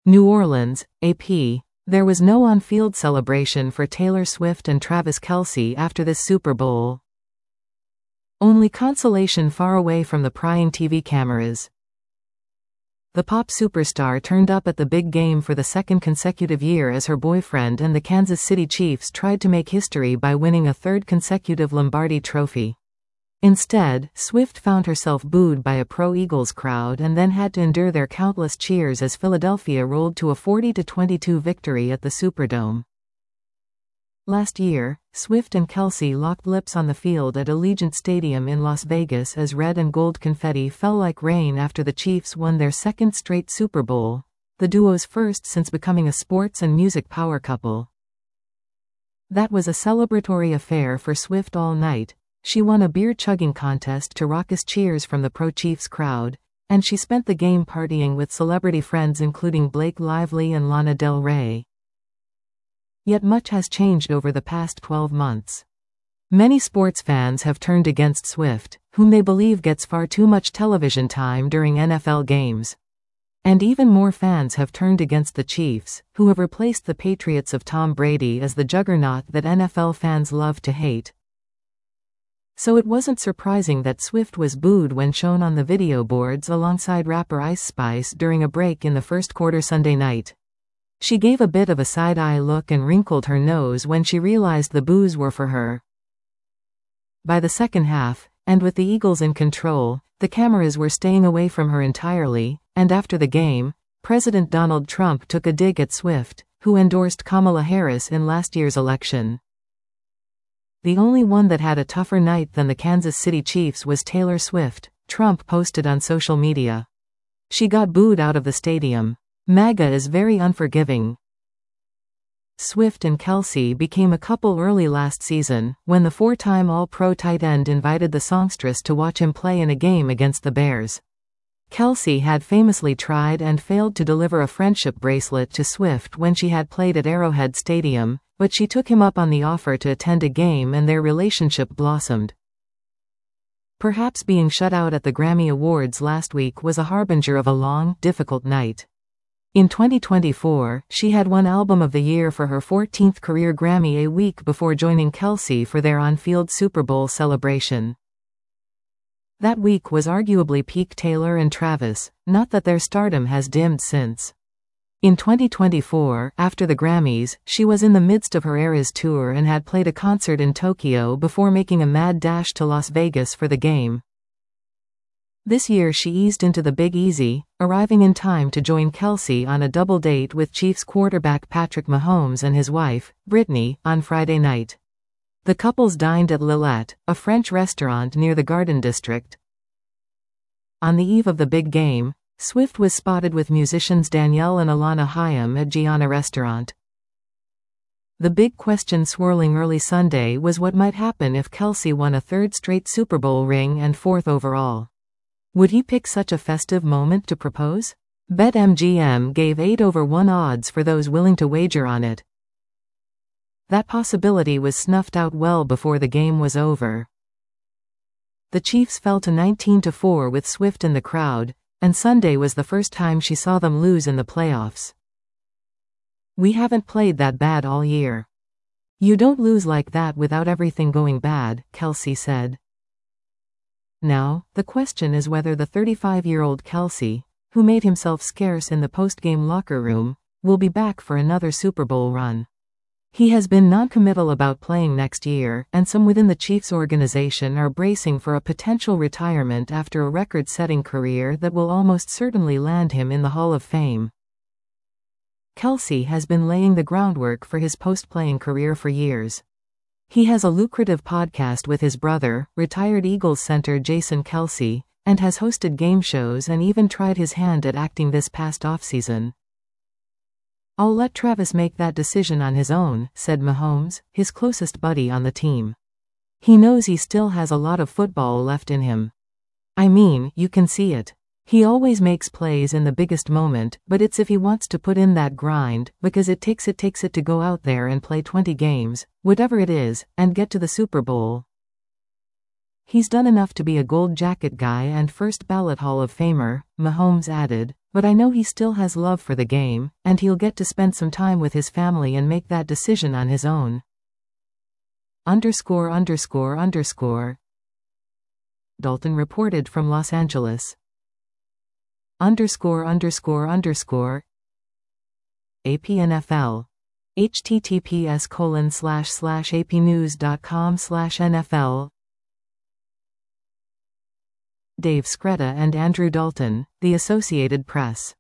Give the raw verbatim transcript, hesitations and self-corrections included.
New Orleans, A P. There was no on-field celebration for Taylor Swift and Travis Kelce after this Super Bowl. Only consolation far away from the prying T V cameras. The pop superstar turned up at the big game for the second consecutive year as her boyfriend and the Kansas City Chiefs tried to make history by winning a third consecutive Lombardi Trophy. Instead, Swift found herself booed by a pro-Eagles crowd and then had to endure their countless cheers as Philadelphia rolled to a forty to twenty-two victory at the Superdome. Last year, Swift and Kelce locked lips on the field at Allegiant Stadium in Las Vegas as red and gold confetti fell like rain after the Chiefs won their second straight Super Bowl, the duo's first since becoming a sports and music power couple. That was a celebratory affair for Swift all night. She won a beer-chugging contest to raucous cheers from the pro-Chiefs crowd, and she spent the game partying with celebrity friends including Blake Lively and Lana Del Rey. Yet much has changed over the past twelve months. Many sports fans have turned against Swift, whom they believe gets far too much television time during N F L games. And even more fans have turned against the Chiefs, who have replaced the Patriots of Tom Brady as the juggernaut that N F L fans love to hate. So it wasn't surprising that Swift was booed when shown on the video boards alongside rapper Ice Spice during a break in the first quarter Sunday night. She gave a bit of a side-eye look and wrinkled her nose when she realized the boos were for her. By the second half, and with the Eagles in control, the cameras were staying away from her entirely, and after the game, President Donald Trump took a dig at Swift, who endorsed Kamala Harris in last year's election. The only one that had a tougher night than the Kansas City Chiefs was Taylor Swift, Trump posted on social media. She got booed out of the stadium. MAGA is very unforgiving. Swift and Kelce became a couple early last season, when the four-time All-Pro tight end invited the songstress to watch him play in a game against the Bears. Kelce had famously tried and failed to deliver a friendship bracelet to Swift when she had played at Arrowhead Stadium, but she took him up on the offer to attend a game and their relationship blossomed. Perhaps being shut out at the Grammy Awards last week was a harbinger of a long, difficult night. In twenty twenty-four, she had won Album of the Year for her fourteenth career Grammy a week before joining Kelce for their on-field Super Bowl celebration. That week was arguably peak Taylor and Travis, not that their stardom has dimmed since. In twenty twenty-four, after the Grammys, she was in the midst of her Eras tour and had played a concert in Tokyo before making a mad dash to Las Vegas for the game. This year she eased into the Big Easy, arriving in time to join Kelce on a double date with Chiefs quarterback Patrick Mahomes and his wife, Brittany, on Friday night. The couples dined at Lillet, a French restaurant near the Garden District. On the eve of the big game, Swift was spotted with musicians Danielle and Alana Hayam at Gianna Restaurant. The big question swirling early Sunday was what might happen if Kelce won a third straight Super Bowl ring and fourth overall. Would he pick such a festive moment to propose? BetMGM gave eight over one odds for those willing to wager on it. That possibility was snuffed out well before the game was over. The Chiefs fell to nineteen to four with Swift in the crowd, and Sunday was the first time she saw them lose in the playoffs. "We haven't played that bad all year. You don't lose like that without everything going bad," Kelce said. Now, the question is whether the thirty-five-year-old Kelce, who made himself scarce in the post-game locker room, will be back for another Super Bowl run. He has been non-committal about playing next year, and some within the Chiefs organization are bracing for a potential retirement after a record-setting career that will almost certainly land him in the Hall of Fame. Kelce has been laying the groundwork for his post-playing career for years. He has a lucrative podcast with his brother, retired Eagles center Jason Kelce, and has hosted game shows and even tried his hand at acting this past offseason. "I'll let Travis make that decision on his own," said Mahomes, his closest buddy on the team. "He knows he still has a lot of football left in him. I mean, you can see it. He always makes plays in the biggest moment, but it's if he wants to put in that grind, because it takes it takes it to go out there and play twenty games, whatever it is, and get to the Super Bowl. He's done enough to be a gold jacket guy and first ballot Hall of Famer," Mahomes added. But I know he still has love for the game, and he'll get to spend some time with his family and make that decision on his own. Underscore underscore underscore. Dalton reported from Los Angeles. Underscore underscore underscore. A P N F L. https colon slash slash apnews.com slash NFL. Dave Scretta and Andrew Dalton, The Associated Press.